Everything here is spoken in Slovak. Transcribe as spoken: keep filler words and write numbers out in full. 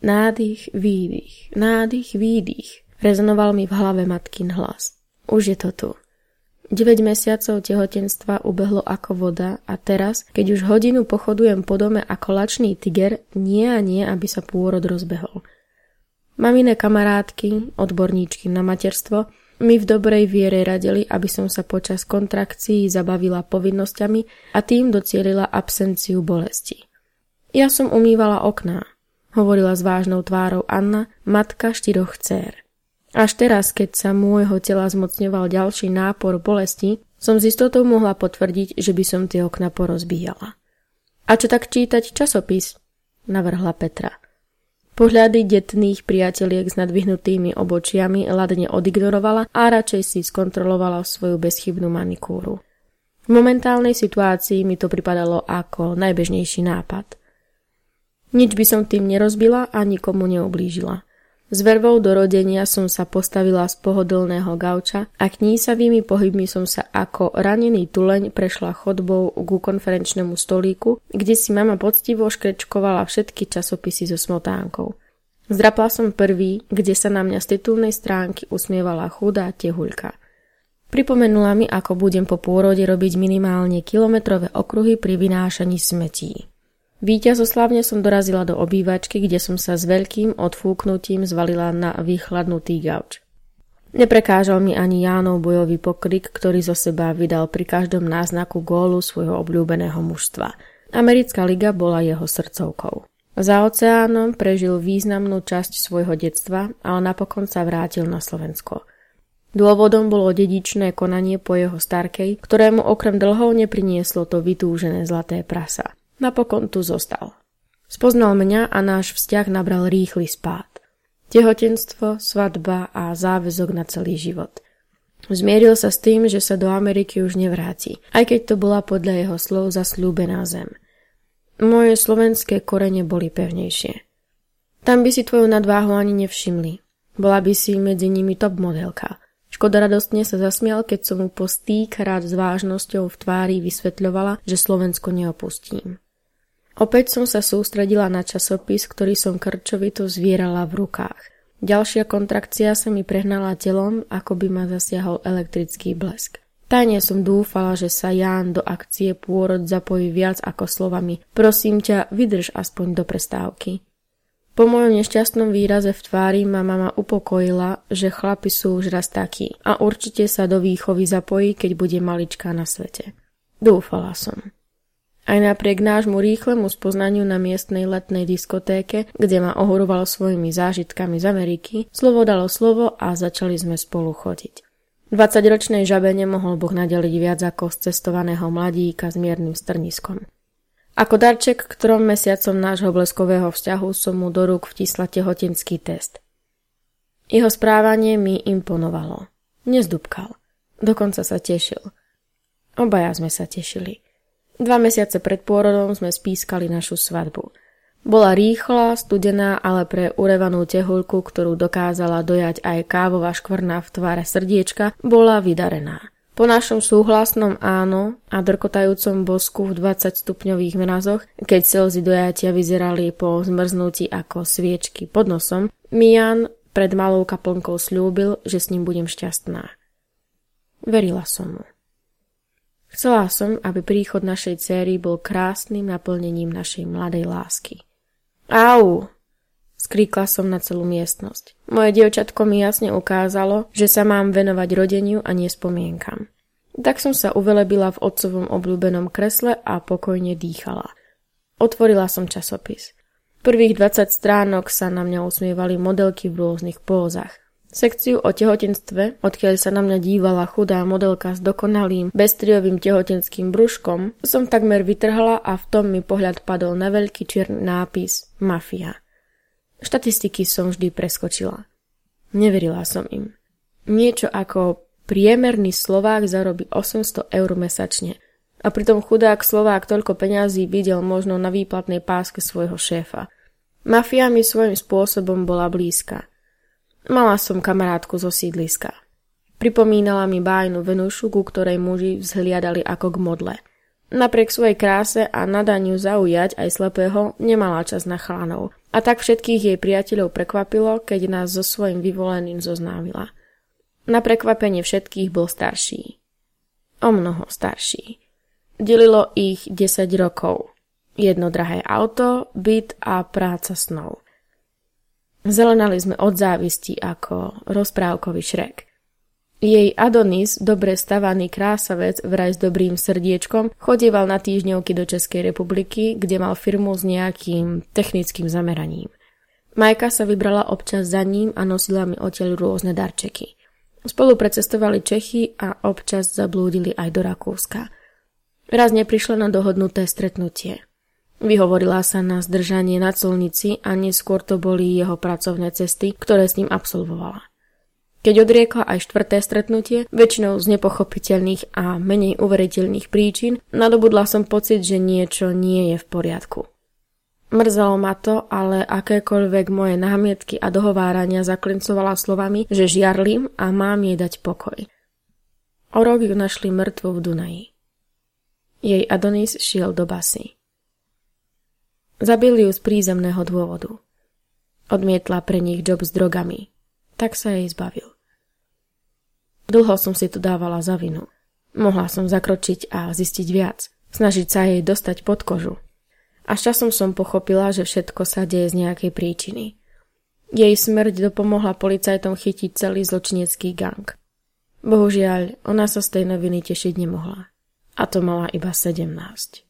Nádych, výdych, nádych, výdych. Rezonoval mi v hlave matkin hlas. Už je to tu. deväť mesiacov tehotenstva ubehlo ako voda a teraz, keď už hodinu pochodujem po dome ako lačný tiger, nie a nie, aby sa pôrod rozbehol. Maminé kamarátky, odborníčky na materstvo, mi v dobrej viere radili, aby som sa počas kontrakcií zabavila povinnosťami a tým docielila absenciu bolesti. Ja som umývala okná, hovorila s vážnou tvárou Anna, matka štyroch dcér. Až teraz, keď sa môjho tela zmocňoval ďalší nápor bolesti, som s istotou mohla potvrdiť, že by som tie okna porozbíjala. A čo tak čítať časopis? Navrhla Petra. Pohľady detných priateliek s nadvihnutými obočiami ladne odignorovala a radšej si skontrolovala svoju bezchybnú manikúru. V momentálnej situácii mi to pripadalo ako najbežnejší nápad. Nič by som tým nerozbila a nikomu neublížila. S vervou do rodenia som sa postavila z pohodlného gauča a knísavými pohybmi som sa ako ranený tuleň prešla chodbou ku konferenčnému stolíku, kde si mama poctivo škrečkovala všetky časopisy so smotánkou. Zdrapla som prvý, kde sa na mňa z titulnej stránky usmievala chudá tehuľka. Pripomenula mi, ako budem po pôrode robiť minimálne kilometrové okruhy pri vynášaní smetí. Víťazoslavne som dorazila do obývačky, kde som sa s veľkým odfúknutím zvalila na vychladnutý gauč. Neprekážal mi ani Jánov bojový pokrik, ktorý zo seba vydal pri každom náznaku gólu svojho obľúbeného mužstva. Americká liga bola jeho srdcovkou. Za oceánom prežil významnú časť svojho detstva, ale napokon sa vrátil na Slovensko. Dôvodom bolo dedičné konanie po jeho starkej, ktorému okrem dlhov neprinieslo to vytúžené zlaté prasa. Napokon tu zostal. Spoznal mňa a náš vzťah nabral rýchly spád. Tehotenstvo, svadba a záväzok na celý život. Zmieril sa s tým, že sa do Ameriky už nevráti, aj keď to bola podľa jeho slov zasľúbená zem. Moje slovenské korene boli pevnejšie. Tam by si tvoju nadváhu ani nevšimli. Bola by si medzi nimi top modelka. Škoda radostne sa zasmial, keď som mu po stýkrát s vážnosťou v tvári vysvetľovala, že Slovensko neopustím. Opäť som sa sústredila na časopis, ktorý som krčovito zvierala v rukách. Ďalšia kontrakcia sa mi prehnala telom, ako by ma zasiahol elektrický blesk. Tajne som dúfala, že sa Ján do akcie pôrod zapojí viac ako slovami prosím ťa, vydrž aspoň do prestávky. Po mojom nešťastnom výraze v tvári ma mama upokojila, že chlapi sú už raz takí a určite sa do výchovy zapojí, keď bude maličká na svete. Dúfala som. Aj napriek nášmu rýchlemu spoznaniu na miestnej letnej diskotéke, kde ma ohorovalo svojimi zážitkami z Ameriky, slovo dalo slovo a začali sme spolu chodiť. dvadsaťročnej žabe nemohol Boh nadeliť viac ako z cestovaného mladíka s miernym strniskom. Ako darček k trom mesiacom nášho bleskového vzťahu som mu do rúk vtisla tehotenský test. Jeho správanie mi imponovalo. Nezdúbkal. Dokonca sa tešil. Obaja sme sa tešili. Dva mesiace pred pôrodom sme spískali našu svadbu. Bola rýchla, studená, ale pre urevanú tehuľku, ktorú dokázala dojať aj kávová škvrna v tvare srdiečka, bola vydarená. Po našom súhlasnom áno a drkotajúcom bosku v dvadsaťstupňových mrazoch, keď slzy dojatia vyzerali po zmrznutí ako sviečky pod nosom, mi Jan pred malou kaplnkou sľúbil, že s ním budem šťastná. Verila som mu. Chcela som, aby príchod našej dcéry bol krásnym naplnením našej mladej lásky. Au! Skríkla som na celú miestnosť. Moje dievčatko mi jasne ukázalo, že sa mám venovať rodeniu a nie spomienkam. Tak som sa uvelebila v otcovom obľúbenom kresle a pokojne dýchala. Otvorila som časopis. Prvých dvadsať stránok sa na mňa usmievali modelky v rôznych pózach. Sekciu o tehotenstve, odkiaľ sa na mňa dívala chudá modelka s dokonalým bezstriovým tehotenským brúškom, som takmer vytrhla a v tom mi pohľad padol na veľký čierny nápis Mafia. Štatistiky som vždy preskočila. Neverila som im. Niečo ako priemerný Slovák zarobí osemsto eur mesačne a pritom chudák Slovák toľko peňazí videl možno na výplatnej páske svojho šéfa. Mafia mi svojím spôsobom bola blízka. Mala som kamarátku zo sídliska. Pripomínala mi bájnu Venušu, ku ktorej muži vzhliadali ako k modle. Napriek svojej kráse a nadaniu zaujať aj slepého nemala čas na chalanov A tak všetkých jej priateľov prekvapilo, keď nás so svojím vyvoleným zoznámila. Na prekvapenie všetkých bol starší. O mnoho starší. Delilo ich desať rokov. Jedno drahé auto, byt a práca snov. Zelenali sme od závisti ako rozprávkový Šrek. Jej Adonis, dobre stavaný krásavec, vraj s dobrým srdiečkom, chodieval na týždňovky do Českej republiky, kde mal firmu s nejakým technickým zameraním. Majka sa vybrala občas za ním a nosila mi odtiaľ rôzne darčeky. Spolu precestovali Čechy a občas zablúdili aj do Rakúska. Raz neprišla na dohodnuté stretnutie. Vyhovorila sa na zdržanie na colnici a neskôr to boli jeho pracovné cesty, ktoré s ním absolvovala. Keď odriekla aj štvrté stretnutie, väčšinou z nepochopiteľných a menej uveriteľných príčin, nadobudla som pocit, že niečo nie je v poriadku. Mrzelo ma to, ale akékoľvek moje námietky a dohovárania zaklincovala slovami, že žiarlim a mám jej dať pokoj. O rok ju našli mŕtvu v Dunaji. Jej Adonis šiel do basy. Zabili ju z prízemného dôvodu. Odmietla pre nich job s drogami. Tak sa jej zbavil. Dlho som si to dávala za vinu. Mohla som zakročiť a zistiť viac. Snažiť sa jej dostať pod kožu. A časom som pochopila, že všetko sa deje z nejakej príčiny. Jej smrť dopomohla policajtom chytiť celý zločinecký gang. Bohužiaľ, ona sa z tej noviny tešiť nemohla. A to mala iba sedemnásť.